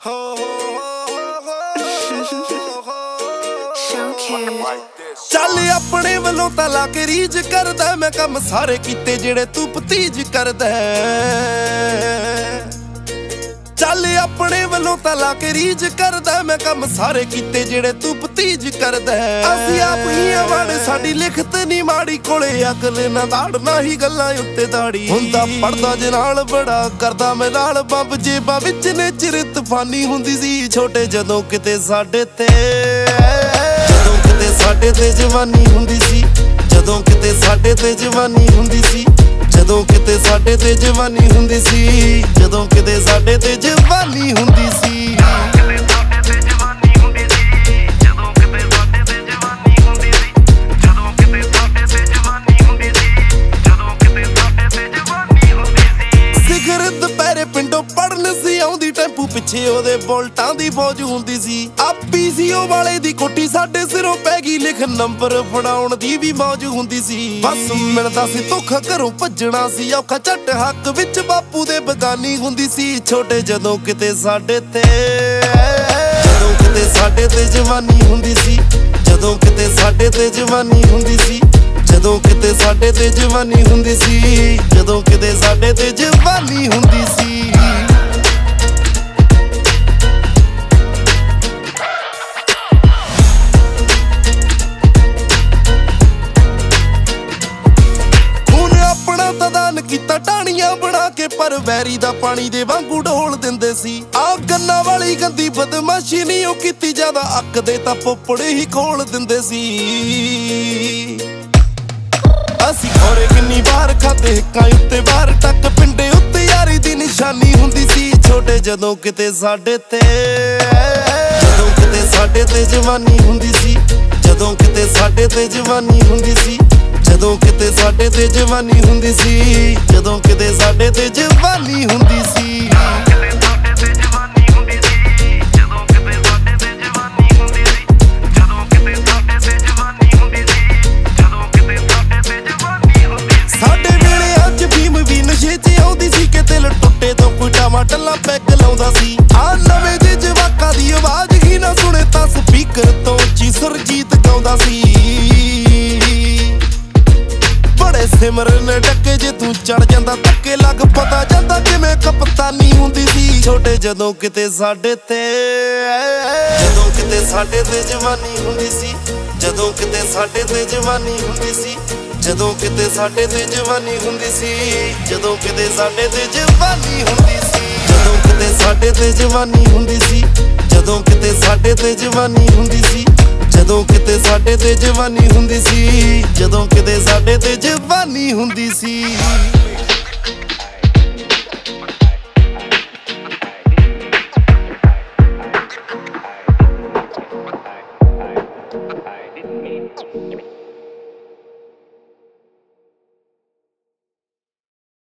ਚੱਲ ਆਪਣੇ ਵੱਲੋਂ ਤਾਂ ਲਾ ਕੇ ਰੀਝ ਕਰਦਾ ਮੈਂ ਕੰਮ ਸਾਰੇ ਕੀਤੇ ਜਿਹੜੇ ਤੂੰ ਭਤੀਜ ਕਰਦਾ ਚੱਲ ਆਪਣੇ ਵੱਲੋਂ ਤਾਂ ਲਾ ਕੇ ਰੀਝ ਕਰਦਾ ਮੈਂ ਕੰਮ ਸਾਰੇ ਕੀਤੇ ਜਿਹੜੇ ਤੂੰ ਭਤੀਜ ਕਰਦਾ ਅਸੀਂ ਆਪ ਹੀ ਆਵਾੜੇ ਸਾਡੀ ਲਿਖਤ ਨਹੀਂ ਮਾੜੀ ਕੋਲੇ ਅਕਲ ਨਾ ਦਾੜ ਨਾ ਹੀ ਗੱਲਾਂ ਉੱਤੇ ਦਾੜੀ ਹੁੰਦਾ ਪੜਦਾ ਜੇ ਨਾਲ ਬੜਾ ਕਰਦਾ ਮੈਂ ਨਾਲ ਬੰਬ ਜੇਬਾਂ ਵਿੱਚ ਨੇ ਚਿਰ ਤੂਫਾਨੀ ਹੁੰਦੀ ਸੀ ਛੋਟੇ ਜਦੋਂ ਕਿਤੇ ਸਾਡੇ ਤੇ ਸਾਡੇ ਤੇ ਜਵਾਨੀ ਹੁੰਦੀ ਸੀ ਜਦੋਂ ਕਿਤੇ ਸਾਡੇ ਤੇ ਜਵਾਨੀ ਹੁੰਦੀ ਸੀ ਜਦੋਂ ਕਿਤੇ ਸਾਡੇ ਤੇ ਜਵਾਨੀ ਹੁੰਦੀ ਸੀ ਜਦੋਂ ਕਿਤੇ ਸਾਡੇ ਤੇ ਜਵਾਨੀ ਹੁੰਦੀ ਸੀ ਸਿਖਰ ਦੁਪਹਿਰੇ ਪਿੰਡੋਂ ਪੜਨ ਸੀ ਆਉਂਦੀ ਟੈਂਪੂ ਪਿੱਛੇ ਉਹਦੇ ਬੋਲਟਾਂ ਦੀ ਫੌਜ ਹੁੰਦੀ ਸੀ ਆਪੀ ਸੀ ਉਹ ਵਾਲੇ ਦੀ ਕੋਟੀ ਸਾਡੇ ਸਿਰੋਂ ਪੈ ਗਈ ਲਿਖ ਨੰਬਰ ਫੜਾਉਣ ਦੀ ਵੀ ਮੌਜ ਹੁੰਦੀ ਸੀ ਬਸ ਮਿਲਦਾ ਸੀ ਧੋਖਾ ਘਰੋਂ ਭੱਜਣਾ ਸੀ ਔਖਾ ਝੱਟ ਹੱਕ ਵਿੱਚ ਬਾਪੂ ਦੇ ਬਗਾਨੀ ਹੁੰਦੀ ਸੀ ਛੋਟੇ ਜਦੋਂ ਕਿਤੇ ਸਾਡੇ ਤੇ ਜਦੋਂ ਕਿਤੇ ਸਾਡੇ ਤੇ ਜਵਾਨੀ ਹੁੰਦੀ ਸੀ ਜਦੋਂ ਕਿਤੇ ਸਾਡੇ ਤੇ ਜਵਾਨੀ ਹੁੰਦੀ ਸੀ ਜਦੋਂ ਕਿਤੇ ਸਾਡੇ ਤੇ ਜਵਾਨੀ ਹੁੰਦੀ ਸੀ ਜਦੋਂ ਕਿਤੇ ਸਾਡੇ ਤੇ ਜਵਾਨੀ ਹੁੰਦੀ ਸੀ ਕੀਤਾ ਟਾਣੀਆਂ ਬਣਾ ਕੇ ਪਰ ਵੈਰੀ ਦਾ ਪਾਣੀ ਦੇ ਵਾਂਗੂ ਢੋਲ ਦਿੰਦੇ ਸੀ ਆ ਗੰਨਾ ਵਾਲੀ ਗੰਦੀ ਬਦਮਾਸ਼ੀ ਨਹੀਂ ਉਹ ਕੀਤੀ ਜ਼ਿਆਦਾ ਅੱਕ ਦੇ ਤਾਂ ਪੋਪੜੇ ਹੀ ਖੋਲ ਦਿੰਦੇ ਸੀ ਅਸੀਂ ਖੋਰੇ ਕਿੰਨੀ ਵਾਰ ਖਾਦੇ ਹਿੱਕਾਂ ਉੱਤੇ ਵਾਰ ਟੱਕ ਪਿੰਡੇ ਉੱਤੇ ਯਾਰੀ ਦੀ ਨਿਸ਼ਾਨੀ ਹੁੰਦੀ ਸੀ ਛੋਟੇ ਜਦੋਂ ਕਿਤੇ ਸਾਡੇ ਤੇ ਜਦੋਂ ਕਿਤੇ ਸਾਡੇ ਤੇ ਜਵਾਨੀ ਹੁੰਦੀ ਸੀ ਜਦੋਂ ਕਿਤੇ ਸਾਡੇ ਤੇ ਜਵਾਨੀ ਹੁੰਦੀ ਸੀ ਜਦੋਂ ਕਿਤੇ ਸਾਡੇ ਤੇ ਜਵਾਨੀ ਹੁੰਦੀ ਸੀ ਜਦੋਂ ਕਿਤੇ ਸਾਡੇ ਤੇ ਜਵਾਨੀ ਹੁੰਦੀ ਸੀ ਸਾਡੇ ਵੇਲੇ ਅੱਜ ਫੀਮ ਵੀ ਨਸ਼ੇ 'ਚ ਆਉਂਦੀ ਸੀ ਕਿ ਦਿਲ ਟੁੱਟੇ ਤੋਂ ਕੋਈ ਟਮਾਟਰਲਾ ਪੈਗ ਲਾਉਂਦਾ ਸੀ ਆ ਨਵੇਂ ਦੇ ਜਵਾਕਾਂ ਦੀ ਆਵਾਜ਼ ਹੀ ਨਾ ਸੁਣੇ ਤਾਂ ਸਪੀਕਰ ਤੋਂ ਉੱਚੀ ਸੁਰਜੀਤ ਗਾਉਂਦਾ ਸੀ ਬੜੇ ਸਿਮਰਨ ਡੱਕੇ ਜੇ ਤੂੰ ਚੜ ਜਾਂਦਾ ਧੱਕੇ ਲੱਗ ਪਤਾ ਜਾਂਦਾ ਕਿਵੇਂ ਕਪਤਾਨੀ ਹੁੰਦੀ ਸੀ ਛੋਟੇ ਜਦੋਂ ਕਿਤੇ ਸਾਡੇ ਤੇ ਜਦੋਂ ਕਿਤੇ ਸਾਡੇ ਤੇ ਜਵਾਨੀ ਹੁੰਦੀ ਸੀ ਜਦੋਂ ਕਿਤੇ ਸਾਡੇ ਤੇ ਜਵਾਨੀ ਹੁੰਦੀ ਸੀ ਜਦੋਂ ਕਿਤੇ ਸਾਡੇ ਤੇ ਜਵਾਨੀ ਹੁੰਦੀ ਸੀ ਜਦੋਂ ਕਿਤੇ ਸਾਡੇ ਤੇ ਜਵਾਨੀ ਹੁੰਦੀ ਸੀ ਜਦੋਂ ਕਿਤੇ ਸਾਡੇ ਤੇ ਜਵਾਨੀ ਹੁੰਦੀ ਸੀ ਜਦੋਂ ਕਿਤੇ ਸਾਡੇ ਤੇ ਜਵਾਨੀ ਹੁੰਦੀ ਸੀ ਜਦੋਂ ਕਿਤੇ ਸਾਡੇ ਤੇ ਜਵਾਨੀ ਹੁੰਦੀ ਸੀ ਜਦੋਂ ਕਿਤੇ ਸਾਡੇ ਤੇ ਜਵਾਨੀ ਹੁੰਦੀ ਸੀ